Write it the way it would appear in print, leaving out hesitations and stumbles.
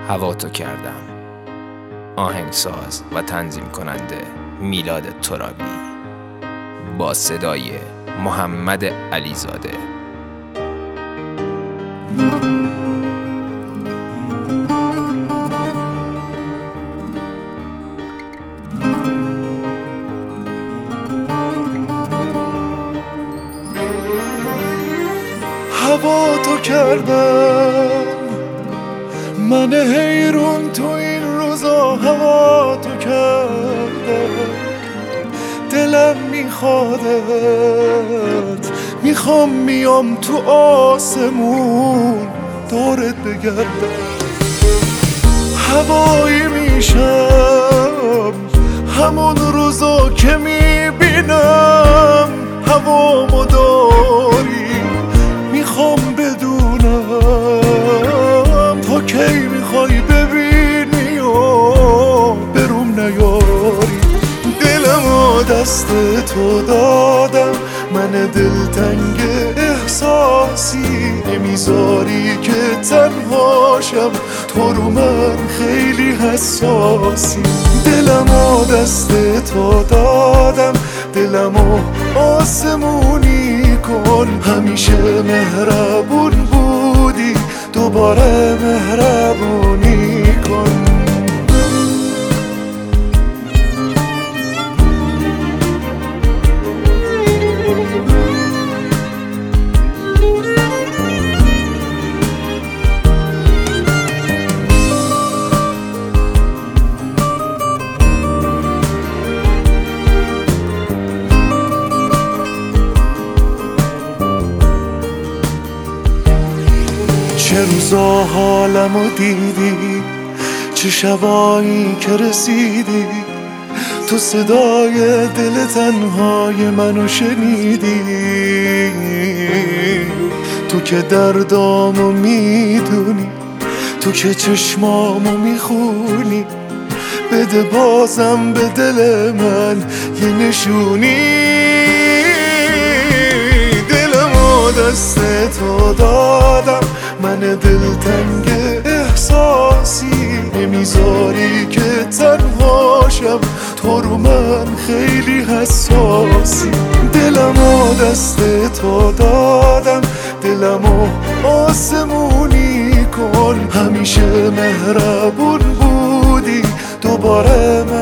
هوا تو کردم. آهنگساز و تنظیم کننده میلاد ترابی با صدای محمد علیزاده. هوا تو کردم من حیرون تو این روزا، هوا تو کردم دلم میخوادت، میخوام میام تو آسمون دورت بگردم. هوایی میشم همون روزا که میبینم هوامو داری، میخوام بدونم تا کی میخوای ببینی و بروم نیاری. دلمو دست تو دادم من دلتنگ احساسی، نمیذاری که تنهاشم، تو رو من خیلی حساسی. دلمو دست تو دادم دلمو آسمونی کن، همیشه مهربون بودی دوباره مهربونی کن. چه روزا حالمو دیدی، چه شبایی که رسیدی، تو صدای دل تنهای منو شنیدی، تو که دردامو میدونی، تو که چشمامو میخونی، بده بازم به دل من یه نشونی. دلمو دست تو دادم من دلتنگ احساسی، نمیذاری که تنهاشم، تو رو من خیلی حساسی. دلمو دست تو دادم دلمو آسمونی کن، همیشه مهربون بودی دوباره